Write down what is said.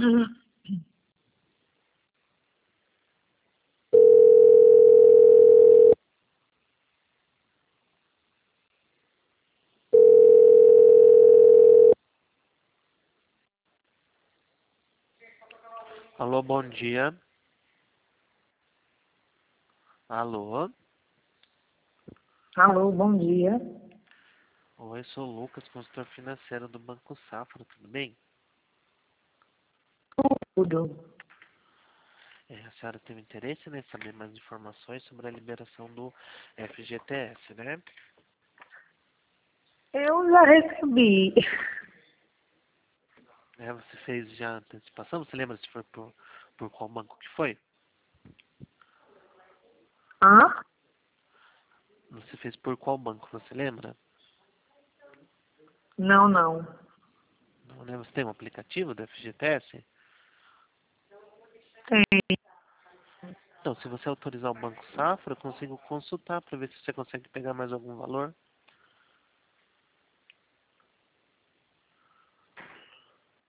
Alô, bom dia. Alô? Alô, bom dia. Oi, sou o Lucas, consultor financeiro do Banco Safra, tudo bem? Tudo. A senhora teve interesse em saber mais informações sobre a liberação do FGTS, né? Eu já recebi. Você fez já antecipação? Você lembra se foi por qual banco que foi? Ah? Você fez por qual banco, você lembra? Não, não. Não lembra? Você tem um aplicativo do FGTS? Tem. Então, se você autorizar o Banco Safra, eu consigo consultar para ver se você consegue pegar mais algum valor.